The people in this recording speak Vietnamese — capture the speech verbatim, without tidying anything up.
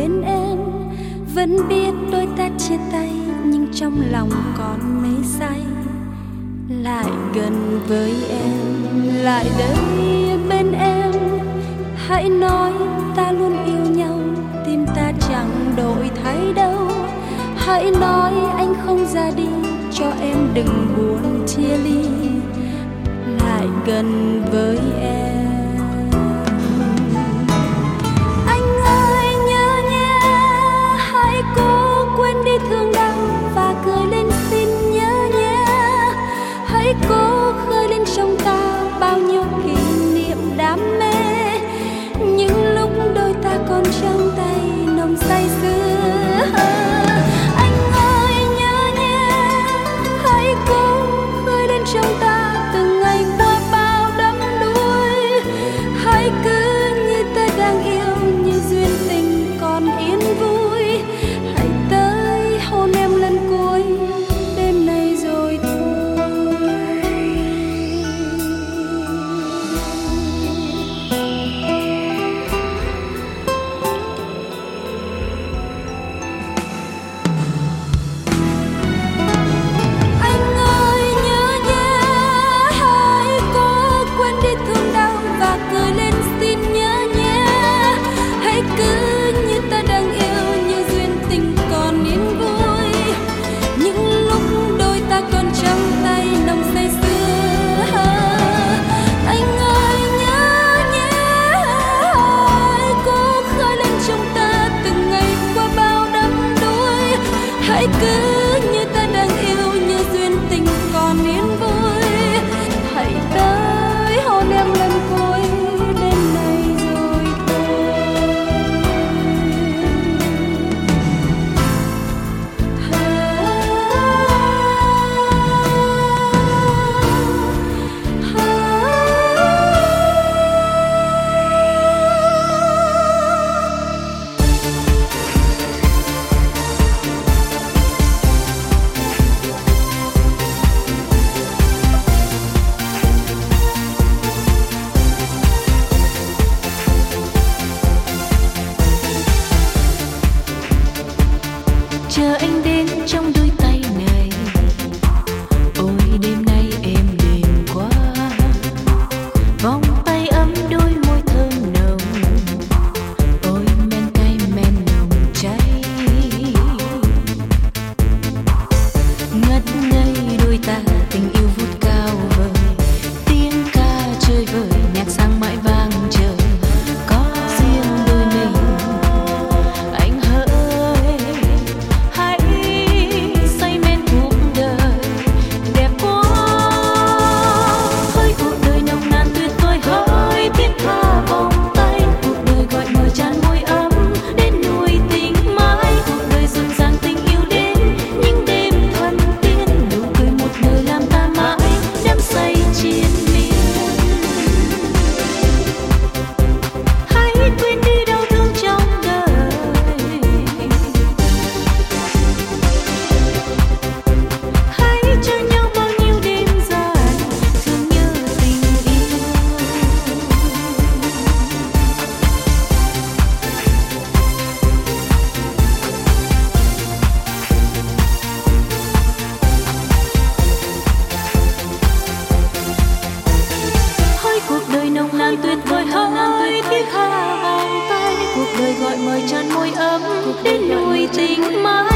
bên em. Vẫn biết đôi ta chia tay nhưng trong lòng còn mê say. Lại gần với em, lại đây bên em. Hãy nói ta luôn yêu nhau, tim ta chẳng đổi thay đâu. Hãy nói anh không ra đi, cho em đừng buồn chia ly. Lại gần với em. Anh ơi nhớ nhé, hãy cố quên đi thương đau và cười lên xin nhớ nhé. Hãy cố khơi lên trong ta bao nhiêu kỷ niệm đam mê. Những lúc đôi ta còn trong tay nồng say sưa. Anh ơi nhớ nhé, hãy cố khơi lên trong ta từng ngày qua bao đắm đuối. Hãy cứ như ta đang yêu, như duyên tình còn yên vui. Hãy tới hôn em lần cuối đêm nay rồi thôi. Anh ơi nhớ nhé, hãy cố quên đi thương đau và cười lên xin nhớ nhé. Hãy cứ như ta đang yêu, như duyên tình còn yên vui. Những lúc đôi ta còn trong tay nồng say sưa. Anh ơi nhớ nhé, hãy cố khơi lên trong ta từng ngày qua bao đắm đuối. Hãy cứ như ta đang yêu, như duyên tình còn yên vui. Hãy tới hôn em lần cuối đêm nay rồi chờ anh đến trong đôi tay này. Ôi đêm nay em đêm quá, vòng tay ấm đôi môi thơm nồng. Ôi men cay men nồng cháy, ngất ngây đôi ta tình yêu vút cao vời. Tiếng ca chơi vơi nhạc sang mãi vang trời. Có riêng đôi mình anh hỡi, hãy say men cuộc đời đẹp quá. Hỡi cuộc đời nồng nàn tuyệt vời, hỡi thiết tha vòng tay. Cuộc đời gọi mời tràn môi ấm đến nuôi tình mãi. Cuộc đời rộn ràng tình yêu đến những đêm thuần tiên. Nụ cười một đời làm ta mãi đắm say triền miên. Hãy quên đi đau thương trong đời, hãy cho nhau bao nhiêu đêm dài thương nhớ tình yêu. Hỡi cuộc đời nồng nàn tuyệt vời, hỡi thiết tha vòng tay. Cuộc đời gọi mời tràn môi ấm đến nuôi tình mãi.